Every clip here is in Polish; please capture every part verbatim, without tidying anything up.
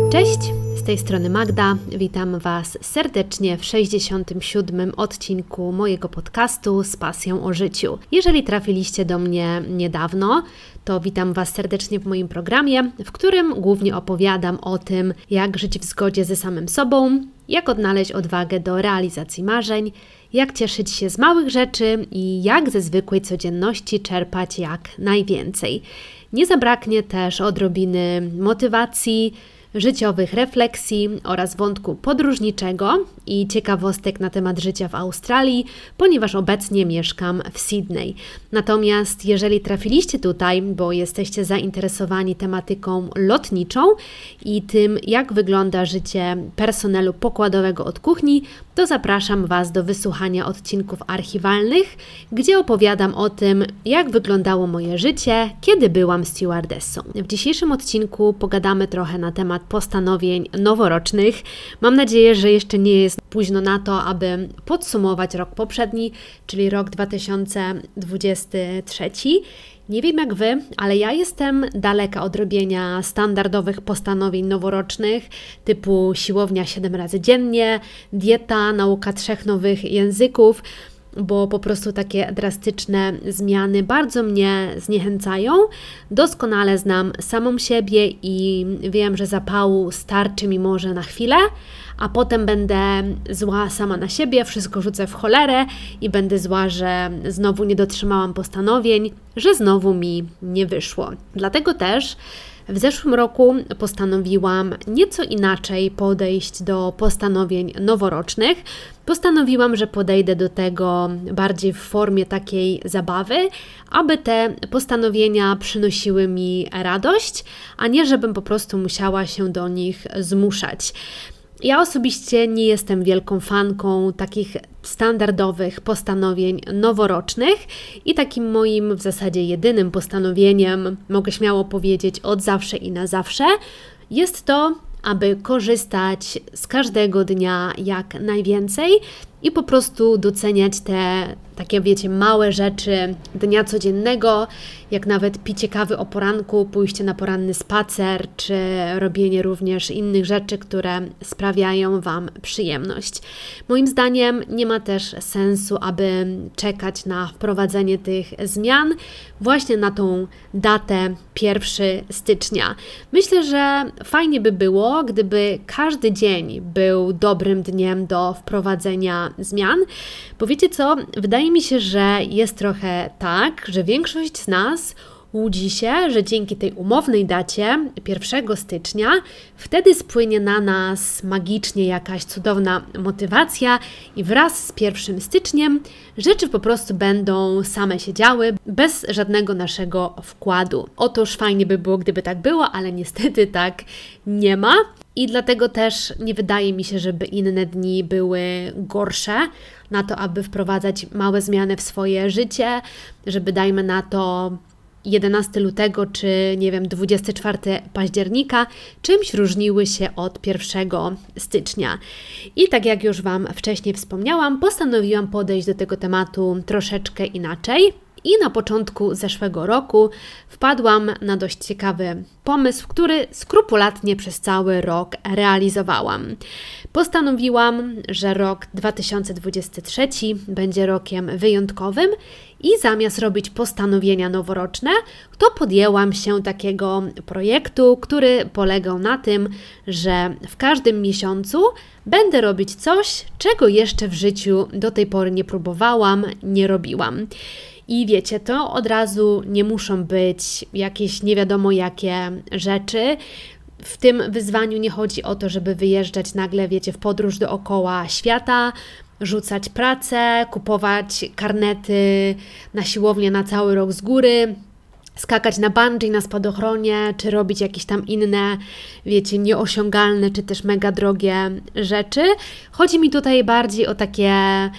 Cześć, z tej strony Magda. Witam Was serdecznie w sześćdziesiątym siódmym odcinku mojego podcastu z pasją o życiu. Jeżeli trafiliście do mnie niedawno, to witam Was serdecznie w moim programie, w którym głównie opowiadam o tym, jak żyć w zgodzie ze samym sobą, jak odnaleźć odwagę do realizacji marzeń, jak cieszyć się z małych rzeczy i jak ze zwykłej codzienności czerpać jak najwięcej. Nie zabraknie też odrobiny motywacji, życiowych refleksji oraz wątku podróżniczego i ciekawostek na temat życia w Australii, ponieważ obecnie mieszkam w Sydney. Natomiast jeżeli trafiliście tutaj, bo jesteście zainteresowani tematyką lotniczą i tym, jak wygląda życie personelu pokładowego od kuchni, to zapraszam Was do wysłuchania odcinków archiwalnych, gdzie opowiadam o tym, jak wyglądało moje życie, kiedy byłam stewardessą. W dzisiejszym odcinku pogadamy trochę na temat postanowień noworocznych. Mam nadzieję, że jeszcze nie jest późno na to, aby podsumować rok poprzedni, czyli rok dwa tysiące dwudziesty trzeci. Nie wiem jak Wy, ale ja jestem daleka od robienia standardowych postanowień noworocznych typu siłownia siedem razy dziennie, dieta, nauka trzech nowych języków, bo po prostu takie drastyczne zmiany bardzo mnie zniechęcają. Doskonale znam samą siebie i wiem, że zapału starczy mi może na chwilę, a potem będę zła sama na siebie, wszystko rzucę w cholerę i będę zła, że znowu nie dotrzymałam postanowień, że znowu mi nie wyszło. Dlatego też w zeszłym roku postanowiłam nieco inaczej podejść do postanowień noworocznych. Postanowiłam, że podejdę do tego bardziej w formie takiej zabawy, aby te postanowienia przynosiły mi radość, a nie żebym po prostu musiała się do nich zmuszać. Ja osobiście nie jestem wielką fanką takich standardowych postanowień noworocznych i takim moim w zasadzie jedynym postanowieniem, mogę śmiało powiedzieć od zawsze i na zawsze, jest to, aby korzystać z każdego dnia jak najwięcej i po prostu doceniać te takie, wiecie, małe rzeczy dnia codziennego, jak nawet picie kawy o poranku, pójście na poranny spacer, czy robienie również innych rzeczy, które sprawiają Wam przyjemność. Moim zdaniem nie ma też sensu, aby czekać na wprowadzenie tych zmian właśnie na tą datę pierwszego stycznia. Myślę, że fajnie by było, gdyby każdy dzień był dobrym dniem do wprowadzenia zmian, bo wiecie co, wydaje mi się, że jest trochę tak, że większość z nas łudzi się, że dzięki tej umownej dacie pierwszego stycznia wtedy spłynie na nas magicznie jakaś cudowna motywacja i wraz z pierwszym styczniem rzeczy po prostu będą same się działy, bez żadnego naszego wkładu. Otóż fajnie by było, gdyby tak było, ale niestety tak nie ma. I dlatego też nie wydaje mi się, żeby inne dni były gorsze na to, aby wprowadzać małe zmiany w swoje życie, żeby dajmy na to jedenastego lutego czy nie wiem dwudziestego czwartego października czymś różniły się od pierwszego stycznia. I tak jak już Wam wcześniej wspomniałam, postanowiłam podejść do tego tematu troszeczkę inaczej. I na początku zeszłego roku wpadłam na dość ciekawy pomysł, który skrupulatnie przez cały rok realizowałam. Postanowiłam, że rok dwa tysiące dwudziesty trzeci będzie rokiem wyjątkowym i zamiast robić postanowienia noworoczne, to podjęłam się takiego projektu, który polegał na tym, że w każdym miesiącu będę robić coś, czego jeszcze w życiu do tej pory nie próbowałam, nie robiłam. I wiecie, to od razu nie muszą być jakieś nie wiadomo jakie rzeczy. W tym wyzwaniu nie chodzi o to, żeby wyjeżdżać nagle, wiecie, w podróż dookoła świata, rzucać pracę, kupować karnety na siłownię na cały rok z góry, skakać na bungee, na spadochronie, czy robić jakieś tam inne, wiecie, nieosiągalne, czy też mega drogie rzeczy. Chodzi mi tutaj bardziej o takie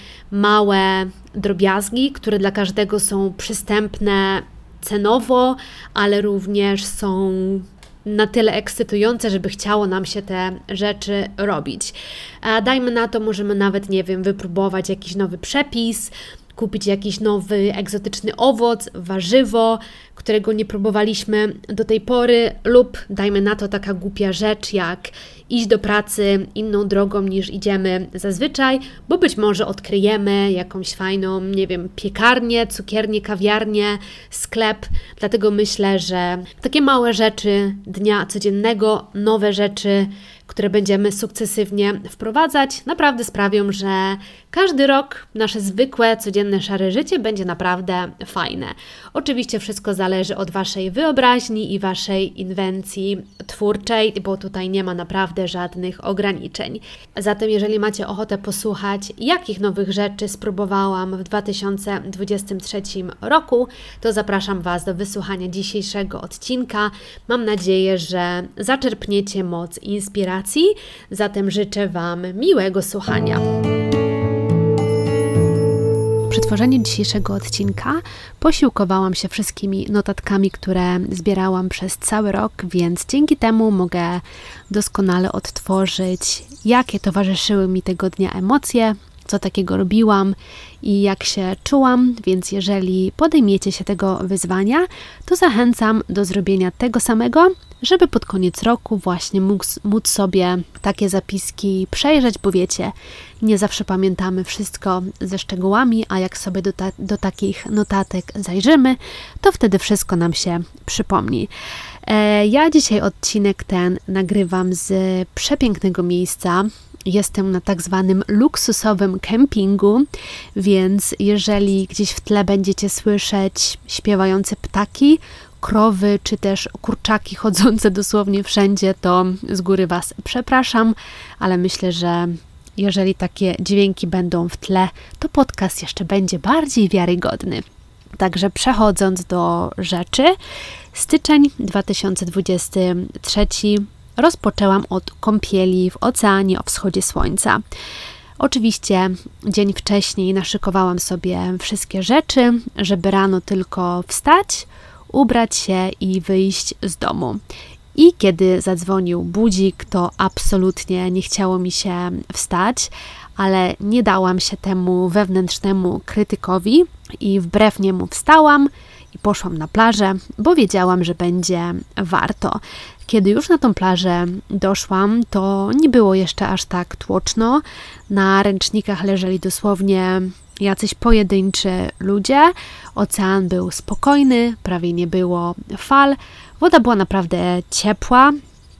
małe drobiazgi, które dla każdego są przystępne cenowo, ale również są na tyle ekscytujące, żeby chciało nam się te rzeczy robić. Dajmy na to, możemy nawet, nie wiem, wypróbować jakiś nowy przepis, kupić jakiś nowy, egzotyczny owoc, warzywo, którego nie próbowaliśmy do tej pory, lub dajmy na to taka głupia rzecz jak iść do pracy inną drogą niż idziemy zazwyczaj, bo być może odkryjemy jakąś fajną, nie wiem, piekarnię, cukiernię, kawiarnię, sklep. Dlatego myślę, że takie małe rzeczy dnia codziennego, nowe rzeczy, które będziemy sukcesywnie wprowadzać, naprawdę sprawią, że każdy rok nasze zwykłe, codzienne, szare życie będzie naprawdę fajne. Oczywiście wszystko zależy od Waszej wyobraźni i Waszej inwencji twórczej, bo tutaj nie ma naprawdę żadnych ograniczeń. Zatem jeżeli macie ochotę posłuchać, jakich nowych rzeczy spróbowałam w dwa tysiące dwudziestym trzecim roku, to zapraszam Was do wysłuchania dzisiejszego odcinka. Mam nadzieję, że zaczerpniecie moc i inspiracji. Zatem życzę Wam miłego słuchania. Przy tworzeniu dzisiejszego odcinka posiłkowałam się wszystkimi notatkami, które zbierałam przez cały rok, więc dzięki temu mogę doskonale odtworzyć, jakie towarzyszyły mi tego dnia emocje, co takiego robiłam i jak się czułam, więc jeżeli podejmiecie się tego wyzwania, to zachęcam do zrobienia tego samego, żeby pod koniec roku właśnie móc, móc sobie takie zapiski przejrzeć, bo wiecie, nie zawsze pamiętamy wszystko ze szczegółami, a jak sobie do, ta, do takich notatek zajrzymy, to wtedy wszystko nam się przypomni. E, ja dzisiaj odcinek ten nagrywam z przepięknego miejsca. Jestem na tak zwanym luksusowym kempingu, więc jeżeli gdzieś w tle będziecie słyszeć śpiewające ptaki, krowy czy też kurczaki chodzące dosłownie wszędzie, to z góry Was przepraszam, ale myślę, że jeżeli takie dźwięki będą w tle, to podcast jeszcze będzie bardziej wiarygodny. Także przechodząc do rzeczy, styczeń dwa tysiące dwudziesty trzeci rozpoczęłam od kąpieli w oceanie o wschodzie słońca. Oczywiście dzień wcześniej naszykowałam sobie wszystkie rzeczy, żeby rano tylko wstać, ubrać się i wyjść z domu. I kiedy zadzwonił budzik, to absolutnie nie chciało mi się wstać, ale nie dałam się temu wewnętrznemu krytykowi i wbrew niemu wstałam i poszłam na plażę, bo wiedziałam, że będzie warto. Kiedy już na tą plażę doszłam, to nie było jeszcze aż tak tłoczno. Na ręcznikach leżeli dosłownie jacyś pojedynczy ludzie. Ocean był spokojny, prawie nie było fal. Woda była naprawdę ciepła,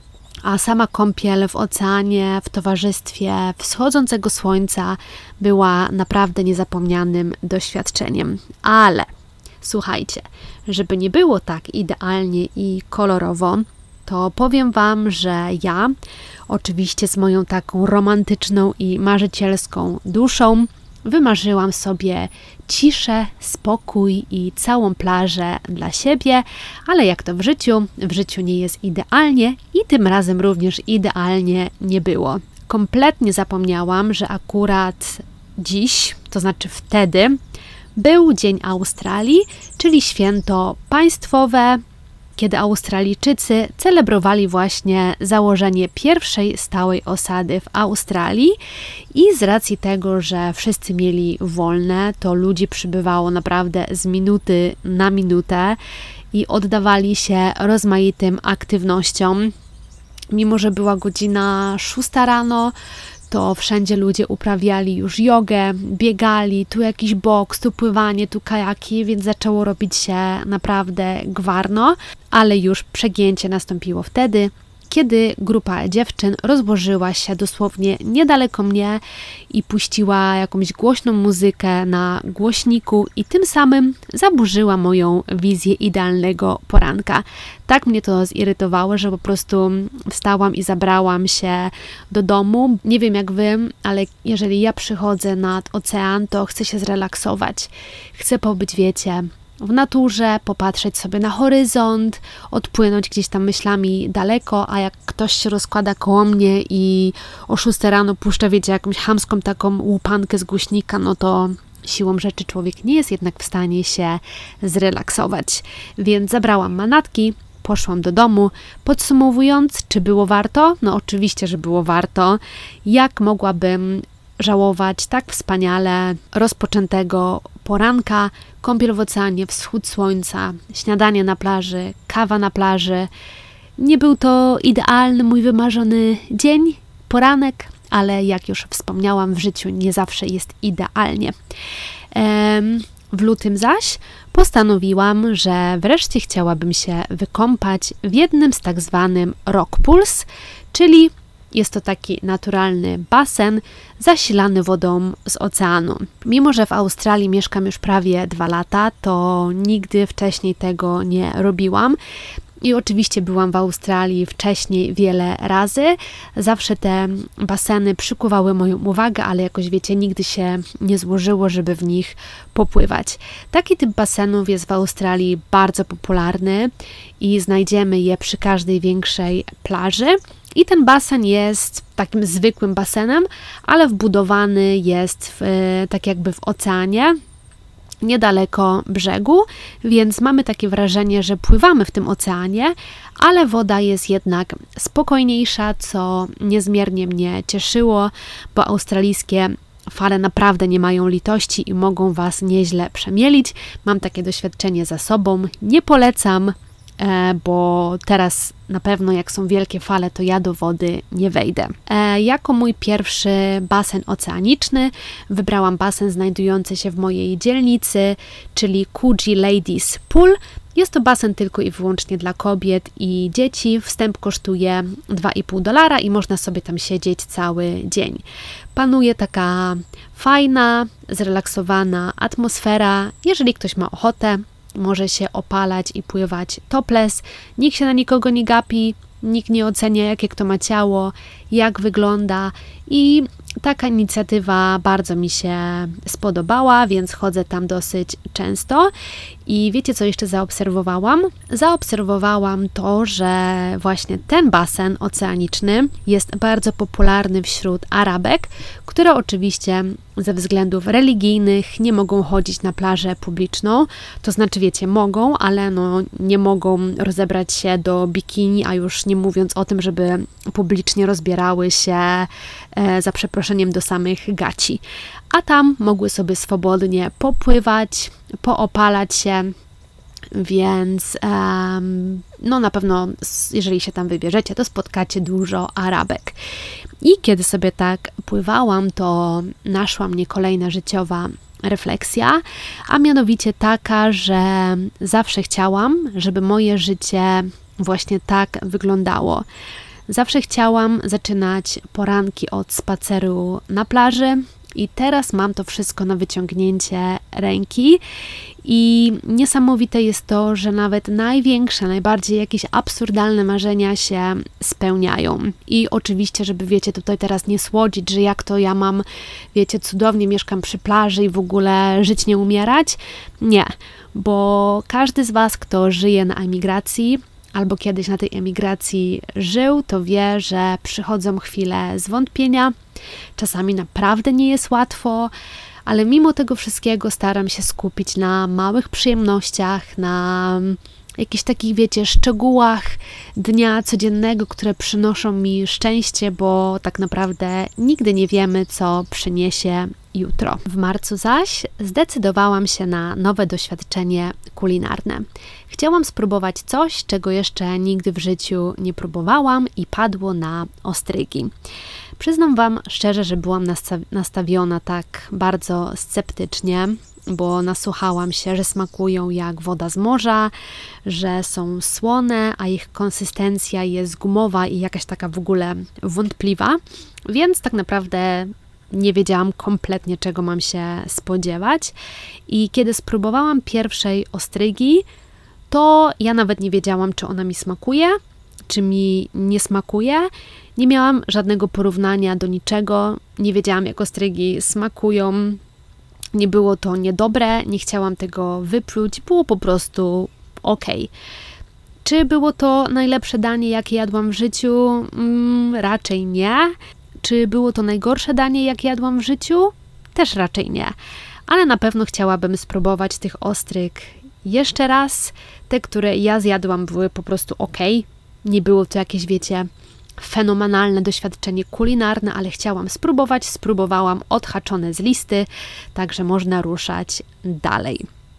a sama kąpiel w oceanie w towarzystwie wschodzącego słońca była naprawdę niezapomnianym doświadczeniem. Ale słuchajcie, żeby nie było tak idealnie i kolorowo, to powiem Wam, że ja, oczywiście z moją taką romantyczną i marzycielską duszą, wymarzyłam sobie ciszę, spokój i całą plażę dla siebie, ale jak to w życiu, w życiu nie jest idealnie i tym razem również idealnie nie było. Kompletnie zapomniałam, że akurat dziś, to znaczy wtedy, był Dzień Australii, czyli święto państwowe, kiedy Australijczycy celebrowali właśnie założenie pierwszej stałej osady w Australii i z racji tego, że wszyscy mieli wolne, to ludzi przybywało naprawdę z minuty na minutę i oddawali się rozmaitym aktywnościom. Mimo że była godzina szósta rano, to wszędzie ludzie uprawiali już jogę, biegali, tu jakiś boks, tu pływanie, tu kajaki, więc zaczęło robić się naprawdę gwarno, ale już przegięcie nastąpiło wtedy, kiedy grupa dziewczyn rozłożyła się dosłownie niedaleko mnie i puściła jakąś głośną muzykę na głośniku i tym samym zaburzyła moją wizję idealnego poranka. Tak mnie to zirytowało, że po prostu wstałam i zabrałam się do domu. Nie wiem jak Wy, ale jeżeli ja przychodzę nad ocean, to chcę się zrelaksować. Chcę pobyć, wiecie, w naturze, popatrzeć sobie na horyzont, odpłynąć gdzieś tam myślami daleko, a jak ktoś się rozkłada koło mnie i o szóstej rano puszcza, wiecie, jakąś chamską taką łupankę z głośnika, no to siłą rzeczy człowiek nie jest jednak w stanie się zrelaksować. Więc zabrałam manatki, poszłam do domu. Podsumowując, czy było warto? No oczywiście, że było warto. Jak mogłabym żałować tak wspaniale rozpoczętego poranka, kąpiel w oceanie, wschód słońca, śniadanie na plaży, kawa na plaży. Nie był to idealny, mój wymarzony dzień, poranek, ale jak już wspomniałam, w życiu nie zawsze jest idealnie. W lutym zaś postanowiłam, że wreszcie chciałabym się wykąpać w jednym z tak zwanym rock pools, czyli jest to taki naturalny basen zasilany wodą z oceanu. Mimo że w Australii mieszkam już prawie dwa lata, to nigdy wcześniej tego nie robiłam. I oczywiście byłam w Australii wcześniej wiele razy. Zawsze te baseny przykuwały moją uwagę, ale jakoś wiecie, nigdy się nie złożyło, żeby w nich popływać. Taki typ basenów jest w Australii bardzo popularny i znajdziemy je przy każdej większej plaży. I ten basen jest takim zwykłym basenem, ale wbudowany jest w, tak jakby w oceanie, niedaleko brzegu, więc mamy takie wrażenie, że pływamy w tym oceanie, ale woda jest jednak spokojniejsza, co niezmiernie mnie cieszyło, bo australijskie fale naprawdę nie mają litości i mogą Was nieźle przemielić. Mam takie doświadczenie za sobą, nie polecam, bo teraz na pewno jak są wielkie fale, to ja do wody nie wejdę. E, jako mój pierwszy basen oceaniczny wybrałam basen znajdujący się w mojej dzielnicy, czyli Coogee Ladies Pool. Jest to basen tylko i wyłącznie dla kobiet i dzieci. Wstęp kosztuje dwa i pół dolara i można sobie tam siedzieć cały dzień. Panuje taka fajna, zrelaksowana atmosfera. Jeżeli ktoś ma ochotę, może się opalać i pływać topless. Nikt się na nikogo nie gapi, nikt nie ocenia, jakie kto ma ciało, jak wygląda i taka inicjatywa bardzo mi się spodobała, więc chodzę tam dosyć często. I wiecie, co jeszcze zaobserwowałam? Zaobserwowałam to, że właśnie ten basen oceaniczny jest bardzo popularny wśród Arabek, które oczywiście ze względów religijnych nie mogą chodzić na plażę publiczną. To znaczy, wiecie, mogą, ale no nie mogą rozebrać się do bikini, a już nie mówiąc o tym, żeby publicznie rozbierały się e, za przeproszeniem do samych gaci. A tam mogły sobie swobodnie popływać, poopalać się, więc um, no na pewno, jeżeli się tam wybierzecie, to spotkacie dużo Arabek. I kiedy sobie tak pływałam, to naszła mnie kolejna życiowa refleksja, a mianowicie taka, że zawsze chciałam, żeby moje życie właśnie tak wyglądało. Zawsze chciałam zaczynać poranki od spaceru na plaży i teraz mam to wszystko na wyciągnięcie ręki i niesamowite jest to, że nawet największe, najbardziej jakieś absurdalne marzenia się spełniają. I oczywiście, żeby wiecie, tutaj teraz nie słodzić, że jak to ja mam, wiecie, cudownie mieszkam przy plaży i w ogóle żyć, nie umierać. Nie, bo każdy z Was, kto żyje na emigracji, albo kiedyś na tej emigracji żył, to wie, że przychodzą chwile zwątpienia. Czasami naprawdę nie jest łatwo, ale mimo tego wszystkiego staram się skupić na małych przyjemnościach, na jakichś takich, wiecie, szczegółach dnia codziennego, które przynoszą mi szczęście, bo tak naprawdę nigdy nie wiemy, co przyniesie jutro. W marcu zaś zdecydowałam się na nowe doświadczenie kulinarne. Chciałam spróbować coś, czego jeszcze nigdy w życiu nie próbowałam i padło na ostrygi. Przyznam Wam szczerze, że byłam nastawiona tak bardzo sceptycznie, bo nasłuchałam się, że smakują jak woda z morza, że są słone, a ich konsystencja jest gumowa i jakaś taka w ogóle wątpliwa, więc tak naprawdę nie wiedziałam kompletnie, czego mam się spodziewać. I kiedy spróbowałam pierwszej ostrygi, to ja nawet nie wiedziałam, czy ona mi smakuje, czy mi nie smakuje. Nie miałam żadnego porównania do niczego, nie wiedziałam, jak ostrygi smakują. Nie było to niedobre, nie chciałam tego wypluć, było po prostu ok. Czy było to najlepsze danie, jakie jadłam w życiu? Mm, raczej nie. Czy było to najgorsze danie, jakie jadłam w życiu? Też raczej nie. Ale na pewno chciałabym spróbować tych ostryg jeszcze raz. Te, które ja zjadłam, były po prostu ok. Nie było to jakieś, wiecie, fenomenalne doświadczenie kulinarne, ale chciałam spróbować, spróbowałam, odhaczone z listy, także można ruszać dalej.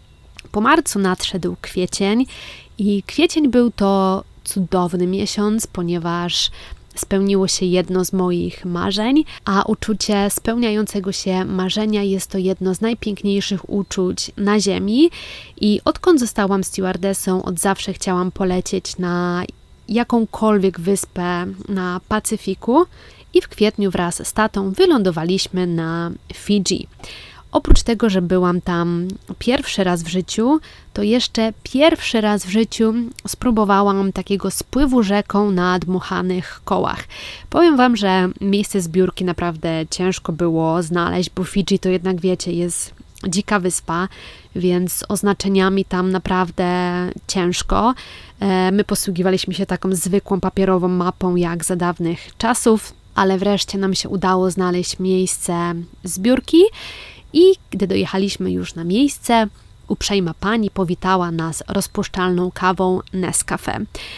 Po marcu nadszedł kwiecień i kwiecień był to cudowny miesiąc, ponieważ spełniło się jedno z moich marzeń, a uczucie spełniającego się marzenia jest to jedno z najpiękniejszych uczuć na ziemi i odkąd zostałam stewardessą, od zawsze chciałam polecieć na jakąkolwiek wyspę na Pacyfiku i w kwietniu wraz z tatą wylądowaliśmy na Fidżi. Oprócz tego, że byłam tam pierwszy raz w życiu, to jeszcze pierwszy raz w życiu spróbowałam takiego spływu rzeką na dmuchanych kołach. Powiem Wam, że miejsce zbiórki naprawdę ciężko było znaleźć, bo Fidżi to jednak wiecie, jest dzika wyspa, więc z oznaczeniami tam naprawdę ciężko. My posługiwaliśmy się taką zwykłą papierową mapą jak za dawnych czasów, ale wreszcie nam się udało znaleźć miejsce zbiórki. I gdy dojechaliśmy już na miejsce, uprzejma pani powitała nas rozpuszczalną kawą Nescafe.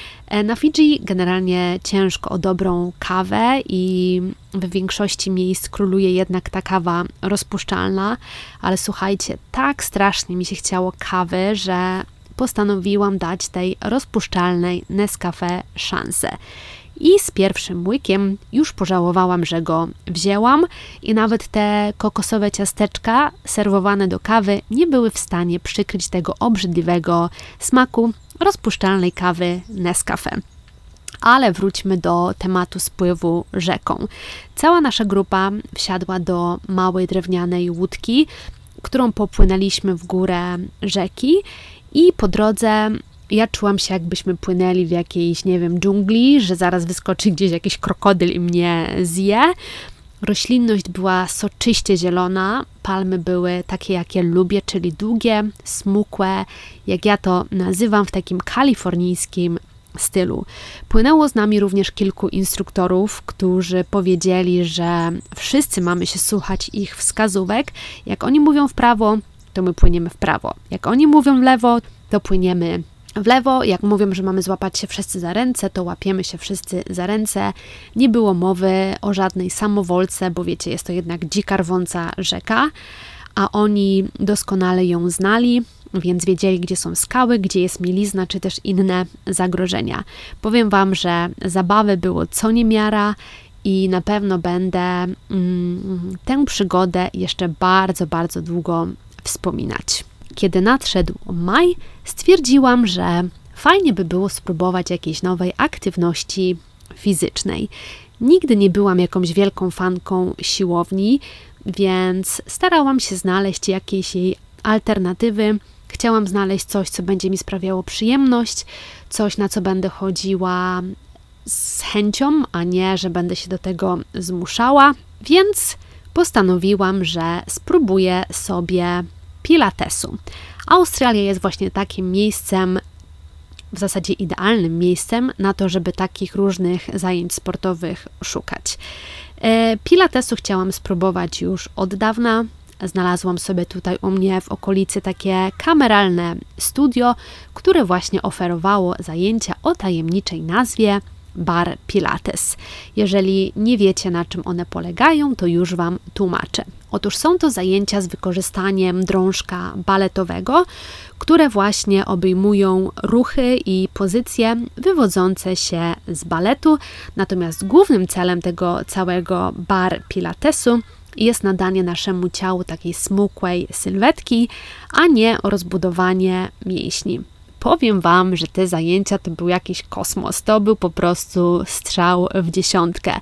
Na Fidżi generalnie ciężko o dobrą kawę i w większości miejsc króluje jednak ta kawa rozpuszczalna, ale słuchajcie, tak strasznie mi się chciało kawy, że postanowiłam dać tej rozpuszczalnej Nescafe szansę. I z pierwszym łykiem już pożałowałam, że go wzięłam i nawet te kokosowe ciasteczka serwowane do kawy nie były w stanie przykryć tego obrzydliwego smaku rozpuszczalnej kawy Nescafe. Ale wróćmy do tematu spływu rzeką. Cała nasza grupa wsiadła do małej drewnianej łódki, którą popłynęliśmy w górę rzeki i po drodze ja czułam się, jakbyśmy płynęli w jakiejś, nie wiem, dżungli, że zaraz wyskoczy gdzieś jakiś krokodyl i mnie zje. Roślinność była soczyście zielona, palmy były takie, jakie lubię, czyli długie, smukłe, jak ja to nazywam w takim kalifornijskim stylu. Płynęło z nami również kilku instruktorów, którzy powiedzieli, że wszyscy mamy się słuchać ich wskazówek. Jak oni mówią w prawo, to my płyniemy w prawo. Jak oni mówią w lewo, to płyniemy w lewo. Jak mówią, że mamy złapać się wszyscy za ręce, to łapiemy się wszyscy za ręce. Nie było mowy o żadnej samowolce, bo wiecie, jest to jednak dzika rwąca rzeka, a oni doskonale ją znali, więc wiedzieli, gdzie są skały, gdzie jest mielizna, czy też inne zagrożenia. Powiem Wam, że zabawy było co niemiara i na pewno będę mm, tę przygodę jeszcze bardzo, bardzo długo wspominać. Kiedy nadszedł maj, stwierdziłam, że fajnie by było spróbować jakiejś nowej aktywności fizycznej. Nigdy nie byłam jakąś wielką fanką siłowni, więc starałam się znaleźć jakieś jej alternatywy. Chciałam znaleźć coś, co będzie mi sprawiało przyjemność, coś, na co będę chodziła z chęcią, a nie, że będę się do tego zmuszała, więc postanowiłam, że spróbuję sobie pilatesu. Australia jest właśnie takim miejscem, w zasadzie idealnym miejscem na to, żeby takich różnych zajęć sportowych szukać. Pilatesu chciałam spróbować już od dawna. Znalazłam sobie tutaj u mnie w okolicy takie kameralne studio, które właśnie oferowało zajęcia o tajemniczej nazwie Bar Pilates. Jeżeli nie wiecie, na czym one polegają, to już Wam tłumaczę. Otóż są to zajęcia z wykorzystaniem drążka baletowego, które właśnie obejmują ruchy i pozycje wywodzące się z baletu, natomiast głównym celem tego całego Bar Pilatesu jest nadanie naszemu ciału takiej smukłej sylwetki, a nie rozbudowanie mięśni. Powiem Wam, że te zajęcia to był jakiś kosmos, to był po prostu strzał w dziesiątkę.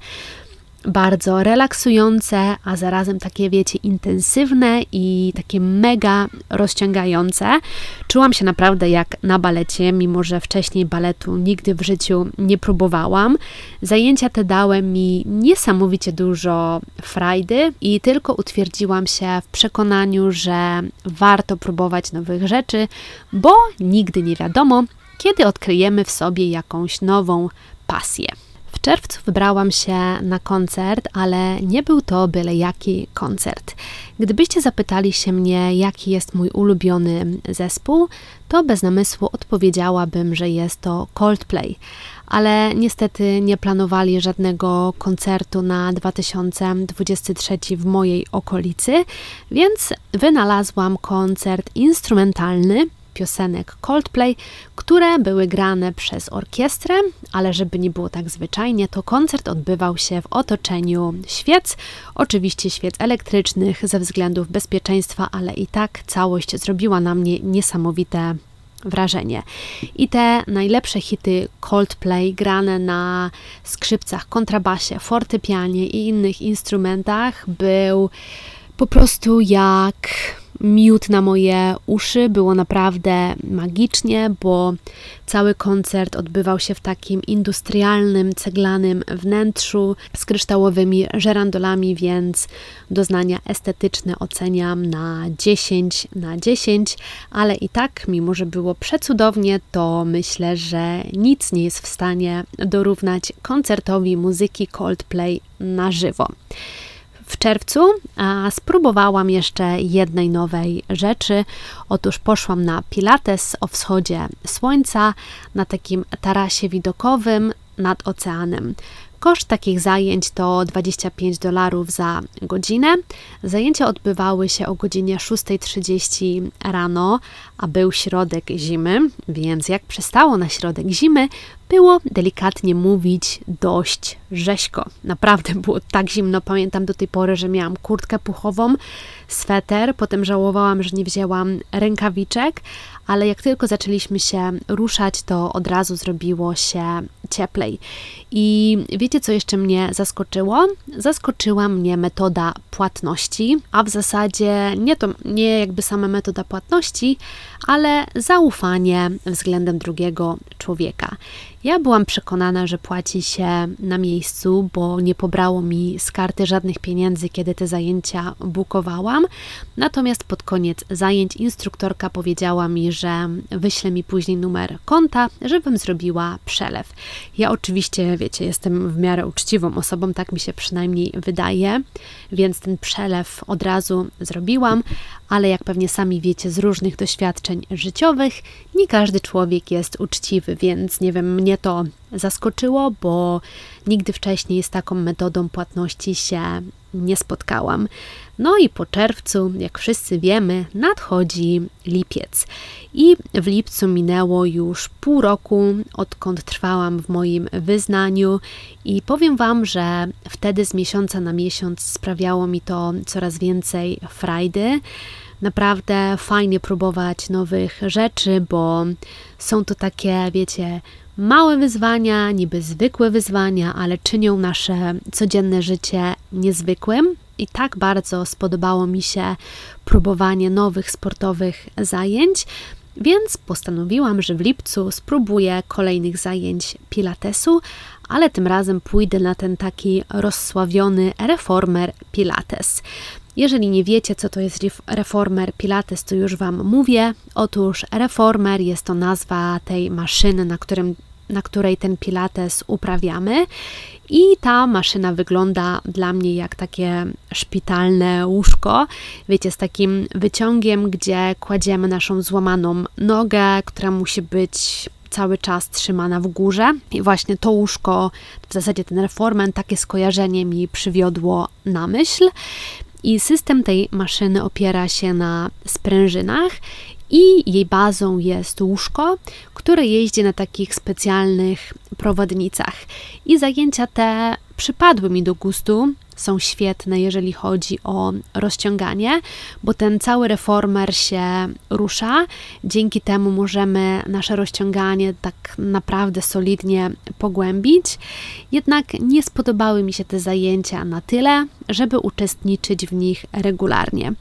Bardzo relaksujące, a zarazem takie, wiecie, intensywne i takie mega rozciągające. Czułam się naprawdę jak na balecie, mimo że wcześniej baletu nigdy w życiu nie próbowałam. Zajęcia te dały mi niesamowicie dużo frajdy i tylko utwierdziłam się w przekonaniu, że warto próbować nowych rzeczy, bo nigdy nie wiadomo, kiedy odkryjemy w sobie jakąś nową pasję. W czerwcu wybrałam się na koncert, ale nie był to byle jaki koncert. Gdybyście zapytali się mnie, jaki jest mój ulubiony zespół, to bez namysłu odpowiedziałabym, że jest to Coldplay. Ale niestety nie planowali żadnego koncertu na dwa tysiące dwudziesty trzeci w mojej okolicy, więc wynalazłam koncert instrumentalny piosenek Coldplay, które były grane przez orkiestrę, ale żeby nie było tak zwyczajnie, to koncert odbywał się w otoczeniu świec, oczywiście świec elektrycznych ze względów bezpieczeństwa, ale i tak całość zrobiła na mnie niesamowite wrażenie. I te najlepsze hity Coldplay grane na skrzypcach, kontrabasie, fortepianie i innych instrumentach był po prostu jak miód na moje uszy. Było naprawdę magicznie, bo cały koncert odbywał się w takim industrialnym, ceglanym wnętrzu z kryształowymi żerandolami, więc doznania estetyczne oceniam na dziesięć na dziesięć, ale i tak, mimo że było przecudownie, to myślę, że nic nie jest w stanie dorównać koncertowi muzyki Coldplay na żywo. W czerwcu a, spróbowałam jeszcze jednej nowej rzeczy. Otóż poszłam na pilates o wschodzie słońca na takim tarasie widokowym nad oceanem. Koszt takich zajęć to dwadzieścia pięć dolarów za godzinę. Zajęcia odbywały się o godzinie szósta trzydzieści rano, a był środek zimy, więc jak przystało na środek zimy, było delikatnie mówić dość rzeźko. Naprawdę było tak zimno. Pamiętam do tej pory, że miałam kurtkę puchową, sweter, potem żałowałam, że nie wzięłam rękawiczek, ale jak tylko zaczęliśmy się ruszać, to od razu zrobiło się cieplej. I wiecie, co jeszcze mnie zaskoczyło? Zaskoczyła mnie metoda płatności, a w zasadzie nie to, nie jakby sama metoda płatności, ale zaufanie względem drugiego człowieka. Ja byłam przekonana, że płaci się na miejscu, bo nie pobrało mi z karty żadnych pieniędzy, kiedy te zajęcia bukowałam. Natomiast pod koniec zajęć instruktorka powiedziała mi, że wyśle mi później numer konta, żebym zrobiła przelew. Ja oczywiście, wiecie, jestem w miarę uczciwą osobą, tak mi się przynajmniej wydaje, więc ten przelew od razu zrobiłam, ale jak pewnie sami wiecie z różnych doświadczeń życiowych, nie każdy człowiek jest uczciwy, więc nie wiem, mnie to zaskoczyło, bo nigdy wcześniej z taką metodą płatności się nie spotkałam. No i po czerwcu, jak wszyscy wiemy, nadchodzi lipiec. I w lipcu minęło już pół roku, odkąd trwałam w moim wyznaniu i powiem Wam, że wtedy z miesiąca na miesiąc sprawiało mi to coraz więcej frajdy. Naprawdę fajnie próbować nowych rzeczy, bo są to takie, wiecie, małe wyzwania, niby zwykłe wyzwania, ale czynią nasze codzienne życie niezwykłym. I tak bardzo spodobało mi się próbowanie nowych sportowych zajęć, więc postanowiłam, że w lipcu spróbuję kolejnych zajęć pilatesu, ale tym razem pójdę na ten taki rozsławiony reformer pilates. Jeżeli nie wiecie, co to jest reformer pilates, to już Wam mówię. Otóż reformer jest to nazwa tej maszyny, na, którym, na której ten pilates uprawiamy. I ta maszyna wygląda dla mnie jak takie szpitalne łóżko, wiecie, z takim wyciągiem, gdzie kładziemy naszą złamaną nogę, która musi być cały czas trzymana w górze. I właśnie to łóżko, w zasadzie ten reformer, takie skojarzenie mi przywiodło na myśl. I system tej maszyny opiera się na sprężynach i jej bazą jest łóżko, które jeździ na takich specjalnych prowadnicach. I zajęcia te przypadły mi do gustu, są świetne, jeżeli chodzi o rozciąganie, bo ten cały reformer się rusza. Dzięki temu możemy nasze rozciąganie tak naprawdę solidnie pogłębić. Jednak nie spodobały mi się te zajęcia na tyle, żeby uczestniczyć w nich regularnie.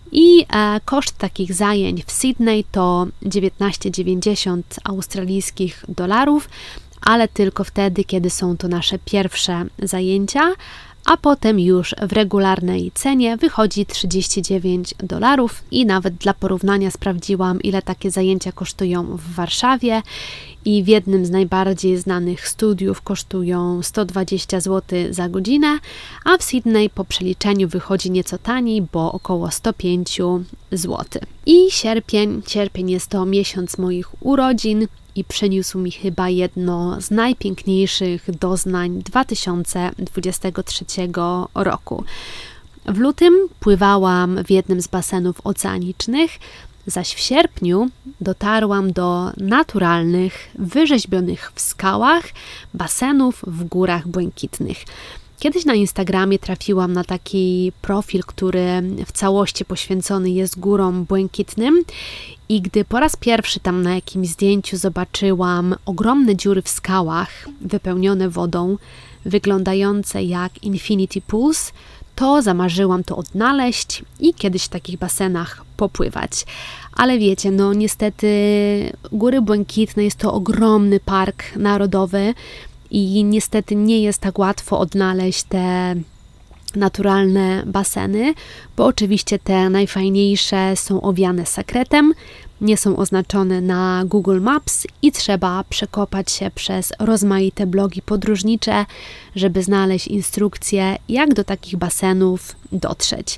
I e, koszt takich zajęć w Sydney to dziewiętnaście dziewięćdziesiąt australijskich dolarów, ale tylko wtedy, kiedy są to nasze pierwsze zajęcia, a potem już w regularnej cenie wychodzi trzydzieści dziewięć dolarów i nawet dla porównania sprawdziłam, ile takie zajęcia kosztują w Warszawie i w jednym z najbardziej znanych studiów kosztują sto dwadzieścia złotych za godzinę, a w Sydney po przeliczeniu wychodzi nieco taniej, bo około sto pięć złotych. I sierpień, sierpień jest to miesiąc moich urodzin i przyniósł mi chyba jedno z najpiękniejszych doznań dwa tysiące dwudziestego trzeciego roku. W lutym pływałam w jednym z basenów oceanicznych, zaś w sierpniu dotarłam do naturalnych, wyrzeźbionych w skałach basenów w Górach Błękitnych. Kiedyś na Instagramie trafiłam na taki profil, który w całości poświęcony jest Górom Błękitnym i gdy po raz pierwszy tam na jakimś zdjęciu zobaczyłam ogromne dziury w skałach wypełnione wodą, wyglądające jak infinity pools, to zamarzyłam to odnaleźć i kiedyś w takich basenach popływać. Ale wiecie, no niestety Góry Błękitne jest to ogromny park narodowy i niestety nie jest tak łatwo odnaleźć te naturalne baseny, bo oczywiście te najfajniejsze są owiane sekretem, nie są oznaczone na Google Maps i trzeba przekopać się przez rozmaite blogi podróżnicze, żeby znaleźć instrukcje, jak do takich basenów dotrzeć.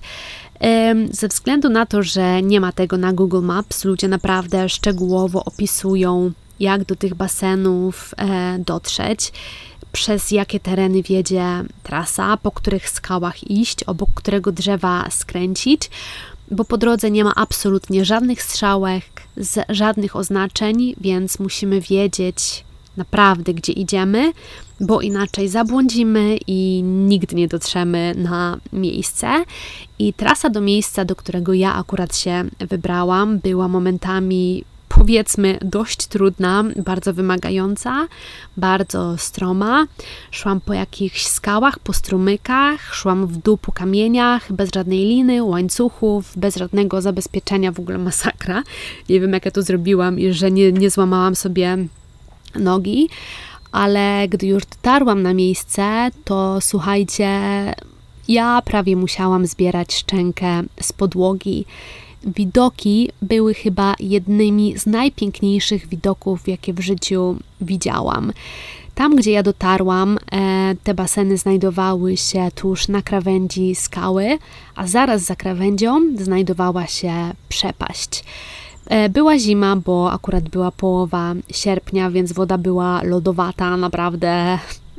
Ze względu na to, że nie ma tego na Google Maps, ludzie naprawdę szczegółowo opisują, jak do tych basenów dotrzeć, przez jakie tereny wiedzie trasa, po których skałach iść, obok którego drzewa skręcić, bo po drodze nie ma absolutnie żadnych strzałek, żadnych oznaczeń, więc musimy wiedzieć naprawdę, gdzie idziemy, bo inaczej zabłądzimy i nigdy nie dotrzemy na miejsce. I trasa do miejsca, do którego ja akurat się wybrałam, była momentami, powiedzmy, dość trudna, bardzo wymagająca, bardzo stroma. Szłam po jakichś skałach, po strumykach, szłam w dół po kamieniach, bez żadnej liny, łańcuchów, bez żadnego zabezpieczenia, w ogóle masakra. Nie wiem, jak ja to zrobiłam i że nie, nie złamałam sobie nogi, ale gdy już dotarłam na miejsce, to słuchajcie, ja prawie musiałam zbierać szczękę z podłogi. Widoki były chyba jednymi z najpiękniejszych widoków, jakie w życiu widziałam. Tam, gdzie ja dotarłam, te baseny znajdowały się tuż na krawędzi skały, a zaraz za krawędzią znajdowała się przepaść. Była zima, bo akurat była połowa sierpnia, więc woda była lodowata, naprawdę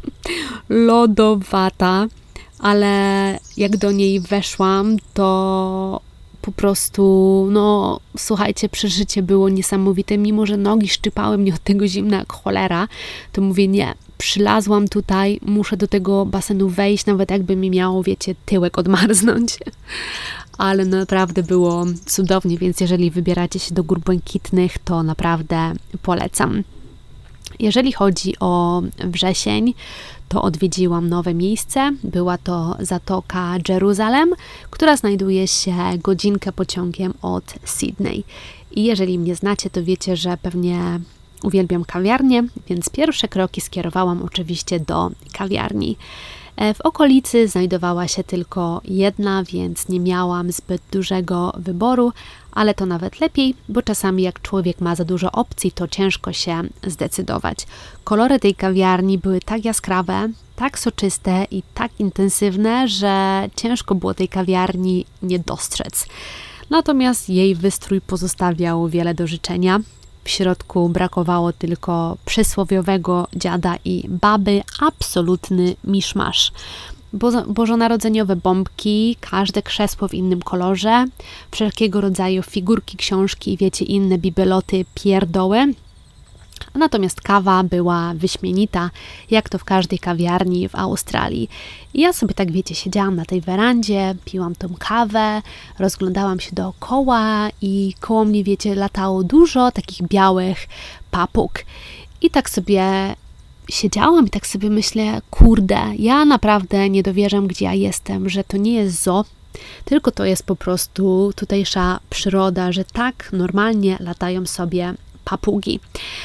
lodowata, ale jak do niej weszłam, to po prostu, no słuchajcie, przeżycie było niesamowite, mimo że nogi szczypały mnie od tego zimna jak cholera, to mówię nie, przylazłam tutaj, muszę do tego basenu wejść, nawet jakby mi miało, wiecie, tyłek odmarznąć. Ale naprawdę było cudownie, więc jeżeli wybieracie się do Gór Błękitnych, to naprawdę polecam. Jeżeli chodzi o wrzesień, to odwiedziłam nowe miejsce. Była to Zatoka Jeruzalem, która znajduje się godzinkę pociągiem od Sydney. I jeżeli mnie znacie, to wiecie, że pewnie uwielbiam kawiarnie, więc pierwsze kroki skierowałam oczywiście do kawiarni. W okolicy znajdowała się tylko jedna, więc nie miałam zbyt dużego wyboru, ale to nawet lepiej, bo czasami jak człowiek ma za dużo opcji, to ciężko się zdecydować. Kolory tej kawiarni były tak jaskrawe, tak soczyste i tak intensywne, że ciężko było tej kawiarni nie dostrzec. Natomiast jej wystrój pozostawiał wiele do życzenia. W środku brakowało tylko przysłowiowego dziada i baby, absolutny miszmasz. Bo, bożonarodzeniowe bombki, każde krzesło w innym kolorze, wszelkiego rodzaju figurki, książki i wiecie, inne bibeloty, pierdoły. Natomiast kawa była wyśmienita, jak to w każdej kawiarni w Australii. I ja sobie tak, wiecie, siedziałam na tej werandzie, piłam tą kawę, rozglądałam się dookoła i koło mnie, wiecie, latało dużo takich białych papug. I tak sobie siedziałam i tak sobie myślę, kurde, ja naprawdę nie dowierzam, gdzie ja jestem, że to nie jest zoo, tylko to jest po prostu tutejsza przyroda, że tak normalnie latają sobie papugi.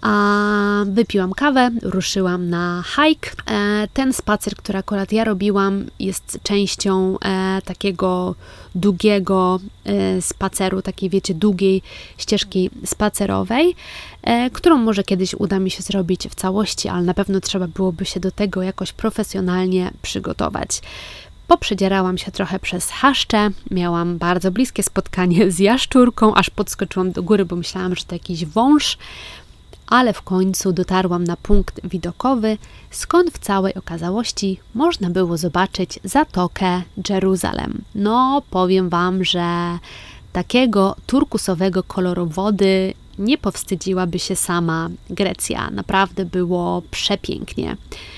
a wypiłam kawę, ruszyłam na hike. E, ten spacer, który akurat ja robiłam, jest częścią e, takiego długiego e, spaceru, takiej wiecie, długiej ścieżki spacerowej, e, którą może kiedyś uda mi się zrobić w całości, ale na pewno trzeba byłoby się do tego jakoś profesjonalnie przygotować. Poprzedzierałam się trochę przez chaszcze, miałam bardzo bliskie spotkanie z jaszczurką, aż podskoczyłam do góry, bo myślałam, że to jakiś wąż, ale w końcu dotarłam na punkt widokowy, skąd w całej okazałości można było zobaczyć Zatokę Jeruzalem. No, powiem Wam, że takiego turkusowego koloru wody nie powstydziłaby się sama Grecja. Naprawdę było przepięknie.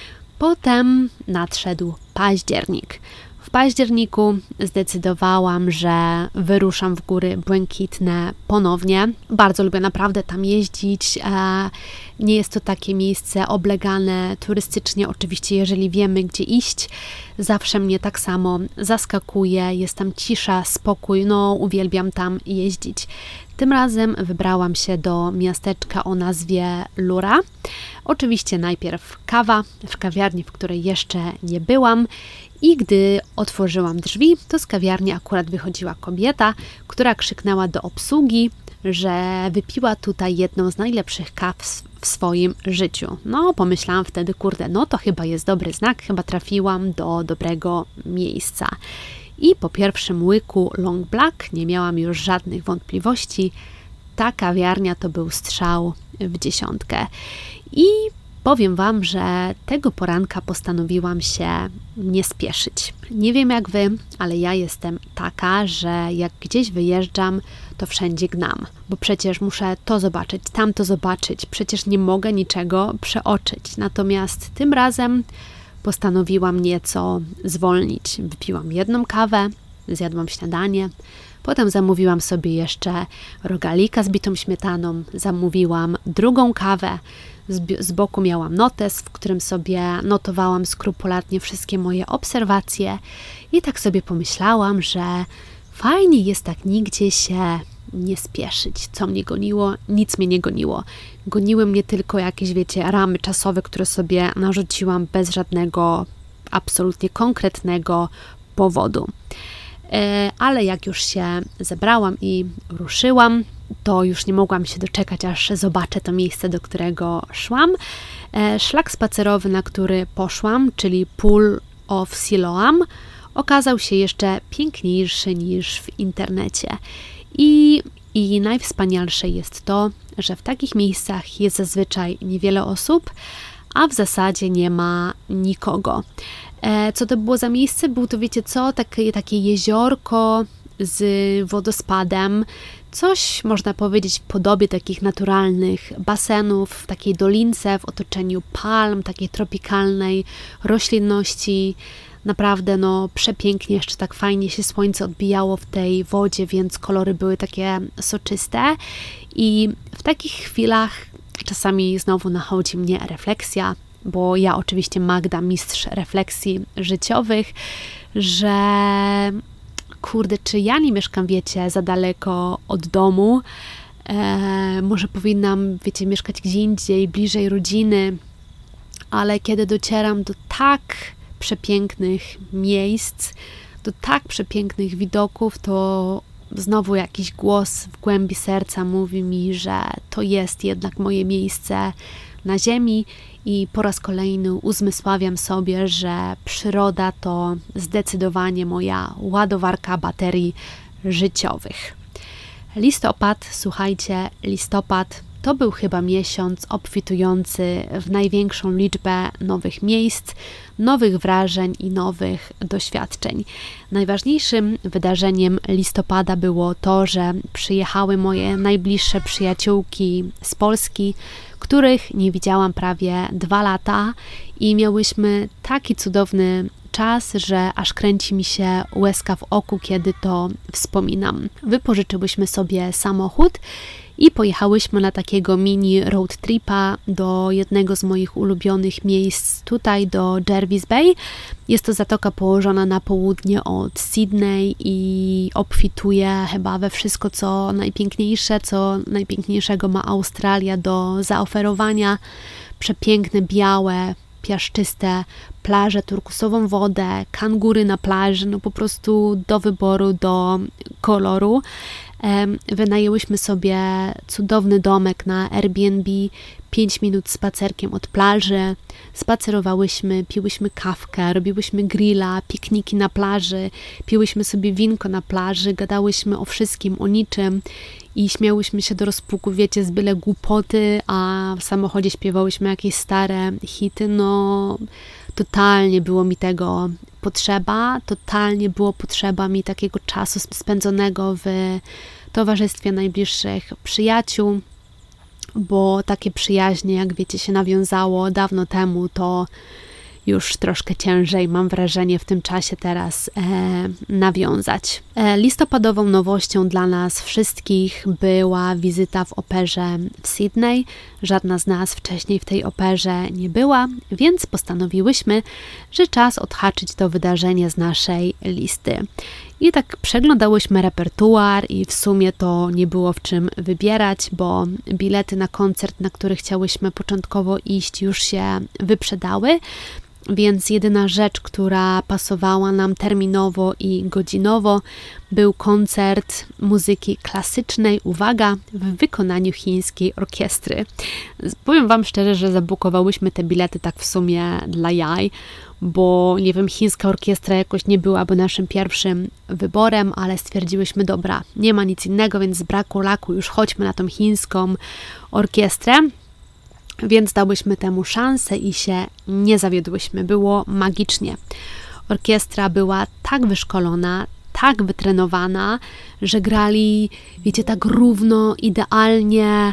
Potem nadszedł październik. W październiku zdecydowałam, że wyruszam w góry błękitne ponownie. Bardzo lubię naprawdę tam jeździć. Nie jest to takie miejsce oblegane turystycznie. Oczywiście, jeżeli wiemy, gdzie iść, zawsze mnie tak samo zaskakuje. Jest tam cisza, spokój. No, uwielbiam tam jeździć. Tym razem wybrałam się do miasteczka o nazwie Lura. Oczywiście najpierw kawa w kawiarni, w której jeszcze nie byłam. I gdy otworzyłam drzwi, to z kawiarni akurat wychodziła kobieta, która krzyknęła do obsługi, że wypiła tutaj jedną z najlepszych kaw w swoim życiu. No, pomyślałam wtedy, kurde, no to chyba jest dobry znak, chyba trafiłam do dobrego miejsca. I po pierwszym łyku Long Black nie miałam już żadnych wątpliwości. Ta kawiarnia to był strzał w dziesiątkę. I powiem Wam, że tego poranka postanowiłam się nie spieszyć. Nie wiem jak Wy, ale ja jestem taka, że jak gdzieś wyjeżdżam, to wszędzie gnam, bo przecież muszę to zobaczyć, tamto zobaczyć, przecież nie mogę niczego przeoczyć. Natomiast tym razem postanowiłam nieco zwolnić. Wypiłam jedną kawę, zjadłam śniadanie, potem zamówiłam sobie jeszcze rogalika z bitą śmietaną, zamówiłam drugą kawę, z boku miałam notes, w którym sobie notowałam skrupulatnie wszystkie moje obserwacje i tak sobie pomyślałam, że fajnie jest tak nigdzie się nie spieszyć. Co mnie goniło? Nic mnie nie goniło. Goniły mnie tylko jakieś, wiecie, ramy czasowe, które sobie narzuciłam bez żadnego absolutnie konkretnego powodu. Ale jak już się zebrałam i ruszyłam, to już nie mogłam się doczekać, aż zobaczę to miejsce, do którego szłam. Szlak spacerowy, na który poszłam, czyli Pool of Siloam, okazał się jeszcze piękniejszy niż w internecie. I, i najwspanialsze jest to, że w takich miejscach jest zazwyczaj niewiele osób, a w zasadzie nie ma nikogo. Co to było za miejsce? Było to, wiecie co, takie, takie jeziorko z wodospadem, coś można powiedzieć w podobie takich naturalnych basenów, w takiej dolince, w otoczeniu palm, takiej tropikalnej roślinności. Naprawdę no przepięknie, jeszcze tak fajnie się słońce odbijało w tej wodzie, więc kolory były takie soczyste i w takich chwilach czasami znowu nachodzi mnie refleksja, bo ja oczywiście Magda, mistrz refleksji życiowych, że kurde, czy ja nie mieszkam, wiecie, za daleko od domu, e, może powinnam, wiecie, mieszkać gdzie indziej, bliżej rodziny, ale kiedy docieram do tak przepięknych miejsc, do tak przepięknych widoków, to znowu jakiś głos w głębi serca mówi mi, że to jest jednak moje miejsce na ziemi i po raz kolejny uzmysławiam sobie, że przyroda to zdecydowanie moja ładowarka baterii życiowych. Listopad, słuchajcie, listopad to był chyba miesiąc obfitujący w największą liczbę nowych miejsc, nowych wrażeń i nowych doświadczeń. Najważniejszym wydarzeniem listopada było to, że przyjechały moje najbliższe przyjaciółki z Polski, których nie widziałam prawie dwa lata i miałyśmy taki cudowny czas, że aż kręci mi się łezka w oku, kiedy to wspominam. Wypożyczyłyśmy sobie samochód i pojechałyśmy na takiego mini road tripa do jednego z moich ulubionych miejsc tutaj, do Jervis Bay. Jest to zatoka położona na południe od Sydney i obfituje chyba we wszystko, co najpiękniejsze, co najpiękniejszego ma Australia do zaoferowania. Przepiękne, białe, piaszczyste plaże, turkusową wodę, kangury na plaży, no po prostu do wyboru, do koloru. Wynajęłyśmy sobie cudowny domek na Airbnb, pięć minut spacerkiem od plaży, spacerowałyśmy, piłyśmy kawkę, robiłyśmy grilla, pikniki na plaży, piłyśmy sobie winko na plaży, gadałyśmy o wszystkim, o niczym i śmiałyśmy się do rozpuku, wiecie, z byle głupoty, a w samochodzie śpiewałyśmy jakieś stare hity. No totalnie było mi tego potrzeba, totalnie było potrzeba mi takiego czasu spędzonego w towarzystwie najbliższych przyjaciół, bo takie przyjaźnie, jak wiecie, się nawiązało dawno temu, to już troszkę ciężej, mam wrażenie, w tym czasie teraz e, nawiązać. E, listopadową nowością dla nas wszystkich była wizyta w operze w Sydney. Żadna z nas wcześniej w tej operze nie była, więc postanowiłyśmy, że czas odhaczyć to wydarzenie z naszej listy. I tak przeglądałyśmy repertuar i w sumie to nie było w czym wybierać, bo bilety na koncert, na który chciałyśmy początkowo iść, już się wyprzedały. Więc jedyna rzecz, która pasowała nam terminowo i godzinowo, był koncert muzyki klasycznej, uwaga, w wykonaniu chińskiej orkiestry. Powiem Wam szczerze, że zabukowałyśmy te bilety tak w sumie dla jaj, bo nie wiem, chińska orkiestra jakoś nie byłaby naszym pierwszym wyborem, ale stwierdziłyśmy, dobra, nie ma nic innego, więc z braku laku już chodźmy na tą chińską orkiestrę. Więc dałyśmy temu szansę i się nie zawiodłyśmy. Było magicznie. Orkiestra była tak wyszkolona, tak wytrenowana, że grali, wiecie, tak równo, idealnie.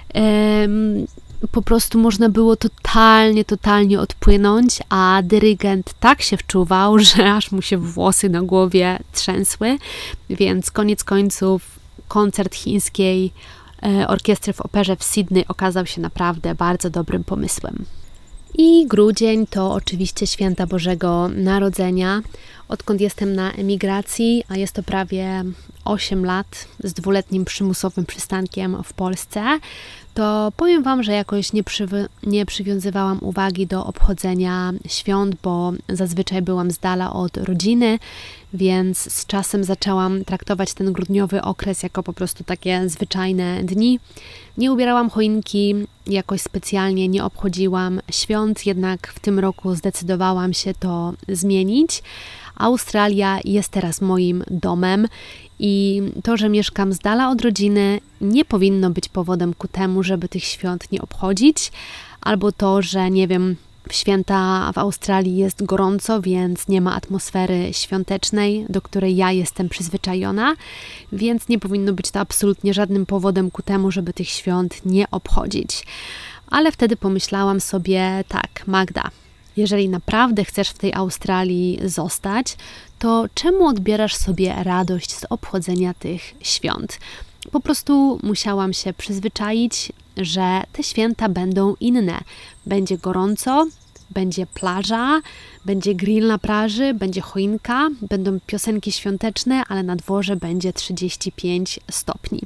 Ym, po prostu można było totalnie, totalnie odpłynąć, a dyrygent tak się wczuwał, że aż mu się włosy na głowie trzęsły. Więc koniec końców koncert chińskiej orkiestry w operze w Sydney okazał się naprawdę bardzo dobrym pomysłem. I grudzień to oczywiście święta Bożego Narodzenia. Odkąd jestem na emigracji, a jest to prawie osiem lat z dwuletnim przymusowym przystankiem w Polsce, to powiem Wam, że jakoś nie, przywy- nie przywiązywałam uwagi do obchodzenia świąt, bo zazwyczaj byłam z dala od rodziny, więc z czasem zaczęłam traktować ten grudniowy okres jako po prostu takie zwyczajne dni. Nie ubierałam choinki, jakoś specjalnie nie obchodziłam świąt, jednak w tym roku zdecydowałam się to zmienić. Australia jest teraz moim domem i to, że mieszkam z dala od rodziny, nie powinno być powodem ku temu, żeby tych świąt nie obchodzić, albo to, że nie wiem, w święta w Australii jest gorąco, więc nie ma atmosfery świątecznej, do której ja jestem przyzwyczajona, więc nie powinno być to absolutnie żadnym powodem ku temu, żeby tych świąt nie obchodzić. Ale wtedy pomyślałam sobie, tak, Magda, jeżeli naprawdę chcesz w tej Australii zostać, to czemu odbierasz sobie radość z obchodzenia tych świąt? Po prostu musiałam się przyzwyczaić, że te święta będą inne. Będzie gorąco, będzie plaża, będzie grill na plaży, będzie choinka, będą piosenki świąteczne, ale na dworze będzie trzydzieści pięć stopni.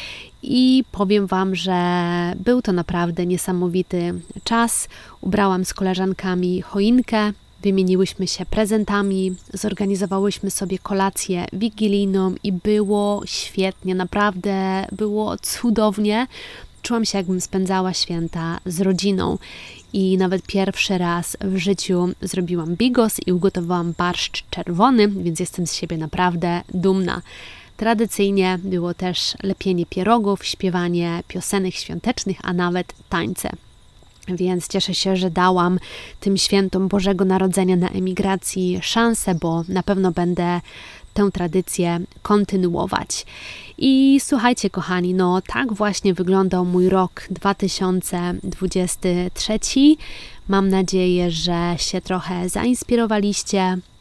I powiem Wam, że był to naprawdę niesamowity czas. Ubrałam z koleżankami choinkę, wymieniłyśmy się prezentami, zorganizowałyśmy sobie kolację wigilijną i było świetnie, naprawdę było cudownie. Czułam się, jakbym spędzała święta z rodziną i nawet pierwszy raz w życiu zrobiłam bigos i ugotowałam barszcz czerwony, więc jestem z siebie naprawdę dumna. Tradycyjnie było też lepienie pierogów, śpiewanie piosenek świątecznych, a nawet tańce. Więc cieszę się, że dałam tym świętom Bożego Narodzenia na emigracji szansę, bo na pewno będę tę tradycję kontynuować. I słuchajcie, kochani, no tak właśnie wyglądał mój rok dwa tysiące dwudziesty trzeci. Mam nadzieję, że się trochę zainspirowaliście,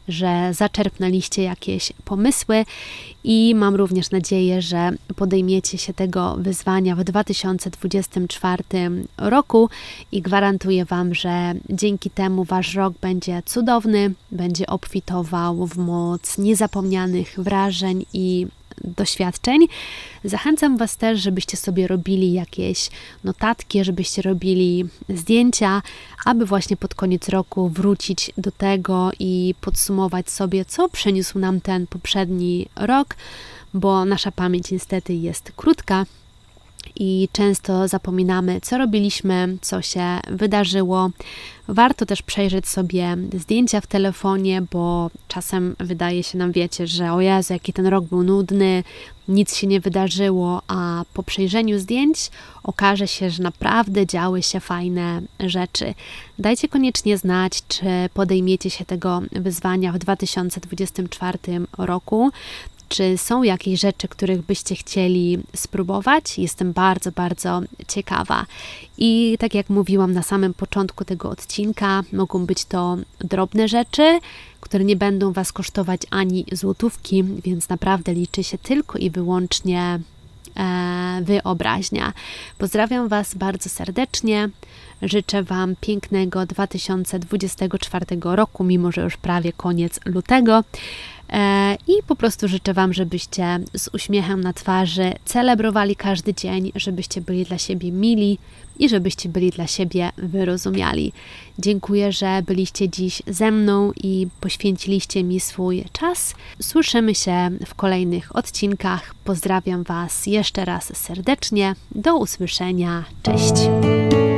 że zaczerpnęliście jakieś pomysły i mam również nadzieję, że podejmiecie się tego wyzwania w dwa tysiące dwudziestym czwartym roku i gwarantuję Wam, że dzięki temu Wasz rok będzie cudowny, będzie obfitował w moc niezapomnianych wrażeń i doświadczeń. Zachęcam Was też, żebyście sobie robili jakieś notatki, żebyście robili zdjęcia, aby właśnie pod koniec roku wrócić do tego i podsumować sobie, co przyniósł nam ten poprzedni rok, bo nasza pamięć niestety jest krótka i często zapominamy, co robiliśmy, co się wydarzyło. Warto też przejrzeć sobie zdjęcia w telefonie, bo czasem wydaje się nam, wiecie, że o Jezu, jaki ten rok był nudny, nic się nie wydarzyło, a po przejrzeniu zdjęć okaże się, że naprawdę działy się fajne rzeczy. Dajcie koniecznie znać, czy podejmiecie się tego wyzwania w dwa tysiące dwudziestym czwartym roku. Czy są jakieś rzeczy, których byście chcieli spróbować? Jestem bardzo, bardzo ciekawa. I tak jak mówiłam na samym początku tego odcinka, mogą być to drobne rzeczy, które nie będą Was kosztować ani złotówki, więc naprawdę liczy się tylko i wyłącznie e, wyobraźnia. Pozdrawiam Was bardzo serdecznie. Życzę Wam pięknego dwa tysiące dwudziestego czwartego roku, mimo że już prawie koniec lutego. I po prostu życzę Wam, żebyście z uśmiechem na twarzy celebrowali każdy dzień, żebyście byli dla siebie mili i żebyście byli dla siebie wyrozumiali. Dziękuję, że byliście dziś ze mną i poświęciliście mi swój czas. Słyszymy się w kolejnych odcinkach. Pozdrawiam Was jeszcze raz serdecznie. Do usłyszenia. Cześć!